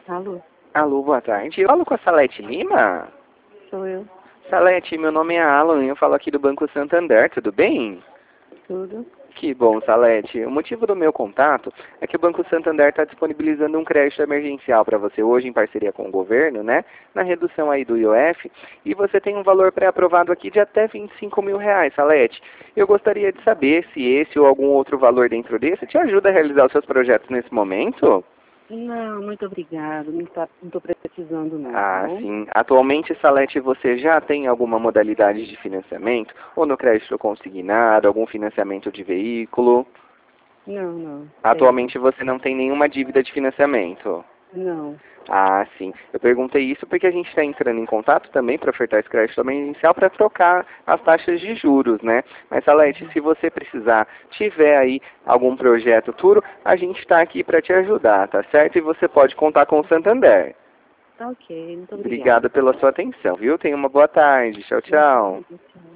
Alô, Alô, boa tarde. Eu falo com a Salete Lima? sou eu. Salete, meu nome é Alan e eu falo aqui do Banco Santander, tudo bem? Tudo? Que bom, Salete. O motivo do meu contato é que o Banco Santander está disponibilizando um crédito emergencial para você hoje em parceria com o governo, né? Na redução aí do IOF. E você tem um valor pré-aprovado aqui de até R$ 25.000, Salete. Eu gostaria de saber se esse ou algum outro valor dentro desse te ajuda a realizar os seus projetos nesse momento? Não, muito obrigado. Não tô precisando não, tá Ah, bom? sim. Atualmente, Salete, você já tem alguma modalidade de financiamento? Ou no crédito consignado, algum financiamento de veículo? Não, tenho. Atualmente você não tem nenhuma dívida de financiamento? Não. Ah, sim. Eu perguntei isso porque a gente está entrando em contato também para ofertar esse crédito emergencial para trocar as taxas de juros, né? Mas, Salete, se você precisar, tiver aí algum projeto futuro, a gente está aqui para te ajudar, tá certo? E você pode contar com o Santander. Tá ok, muito obrigada. Obrigado pela sua atenção, viu? Tenha uma boa tarde. Tchau, Boa tchau. tarde, tchau.